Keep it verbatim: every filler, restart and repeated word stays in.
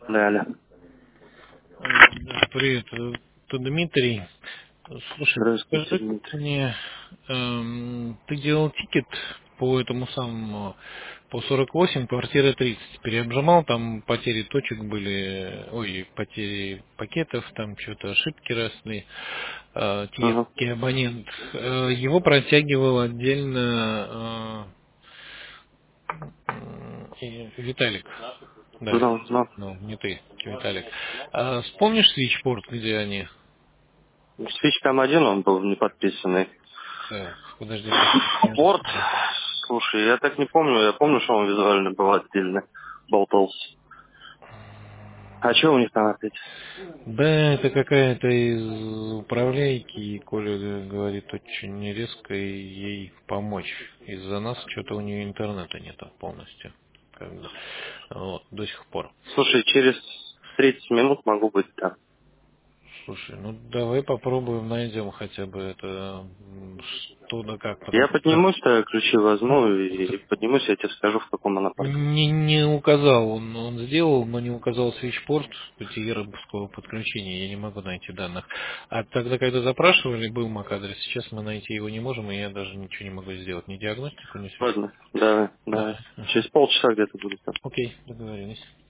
Да, да. Да, привет, это Дмитрий. Слушай, Здравствуйте, скажи Дмитрий. мне, эм, ты делал тикет по этому самому, по сорок восемь, квартира тридцать. Переобжимал, там потери точек были, ой, потери пакетов, там что-то ошибки росли. Э, Ага. киевский абонент. Э, его протягивал отдельно э, м, и Виталик. Да, Ну, ну. ну, не ты, Виталик. А вспомнишь свитчпорт, где они? Свич там один, он был не подписанный. Так, подожди, подожди. Порт, слушай, я так не помню. Я помню, что он визуально был отдельно. Болтался. А что у них там опять? Да, это какая-то из управляйки, и Коля говорит очень резко и ей помочь. Из-за нас что-то у нее интернета нет полностью. Как бы. Вот, до сих пор. Слушай, через тридцать минут могу быть там. Слушай, ну давай попробуем, найдем хотя бы это м, что да как, Я потому что поднимусь, то ключи возьму и поднимусь, я тебе скажу, в каком она апарте. Не, не указал, он, он сделал, но не указал свитчпорт пятиеробовского подключения, я не могу найти данных. А тогда, когда запрашивали, был мак-адрес, сейчас мы найти его не можем, и я даже ничего не могу сделать, ни диагностику, ни свитчпорт. Ладно, давай, давай. Да, ага. Через полчаса где-то буду там. Окей, договорились.